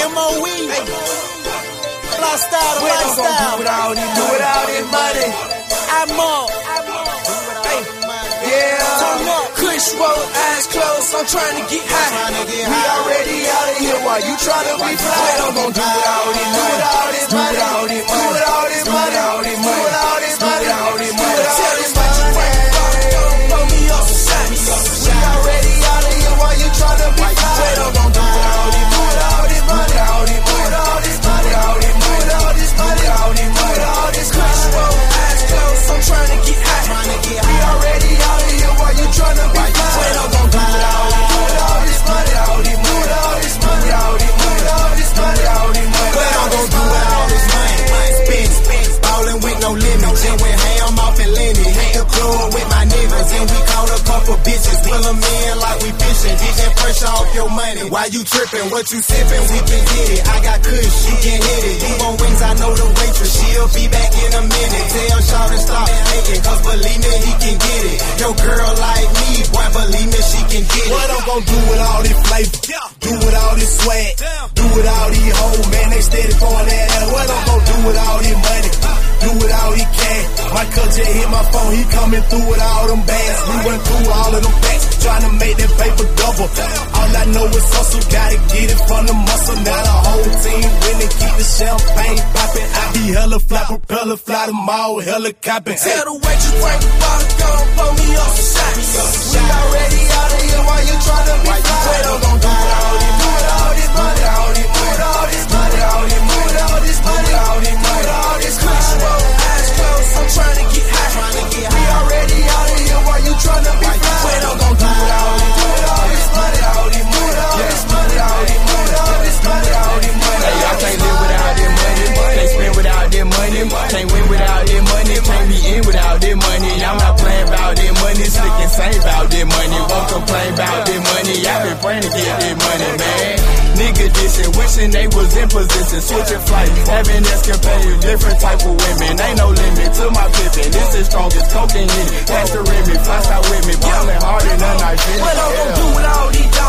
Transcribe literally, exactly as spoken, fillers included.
M O E. Fly style to lifestyle. Do it all this, do it all this money. I'm up. Hey, yeah. Kush roll, eyes closed, I'm trying to get high. We already out of here while you try to be fly. I'm gon' do it all this, do it all this money. Do it all this money. Do it all this money. Do it all this money. Do it all this money. Do it all this money. Tell this what you want. Blow me up some shots. We already out of here while you try to be fly. I'm gon' do it all this, do it all this money. Do it all this money. Do all this money. Do all this money. Do all this money. Do all this money. Do all this Kush roll, eyes closed, I'm trying to get high. We already out of here while you trying to be fly. I'm gon' do it all this, do it all this money. Do all this money. Do all this money. Do all this money. Do all this money. Do all this money. But I'm gon' do it all this money. Spin, spin, ballin' with no limit. Just went ham off and Lenny. Hit the club with my niggas and we caught a couple bitches. Pull them in like we fishing. Get that pressure off your money. Why you trippin'? What you sippin'? We can get it. I got Kush, you can hit it. You want wings? I know the waitress. She'll be back in a minute. Tell Shawty stop hating, cause believe me, he can get it. Your girl like me, boy, believe me, she can get it. What I'm gon' do with all this flavor? Do with all this swag? Do with all these hoes, man, they steady throwing that ass. What I'm gon' do with all this money? Do with all he can. My cousin hit my phone, he coming through with all them bags. We went through all of them facts, trying to make that paper double. All I know is hustle, gotta get it from the muscle. Now the whole team winning, keep the champagne popping. I be hella fly, propeller fly them all, helicopter. Tell the waitress bring the bottle, gon' blow me up some shots. We already out of here while you tryna be fly. I'm gon' do it all this, do it all this money, all this money, all this money, all this money, all this money, all this money, all this Kush roll, eyes closed, I'm tryna get high. We already out of here while you tryna be fly. I'm gon' do it all this, do it all this money, all this money, all this money, all this money, all this money, all this money. Hey, I can't live without this money, can't spend without this money, can't win without this money, can't be in without this money. I'm not playing about this money, slick and sing about this money, won't complain about this money. I've been praying to get this money, man. Nigga dissing, wishing they was in position, switching flights, having escapades, different type of women. Ain't no limit to my pippin'. This is strongest coke in it. Pass the rim, fly out with me, ballin' hard and unnice. What I'm gon' do with all these dogs?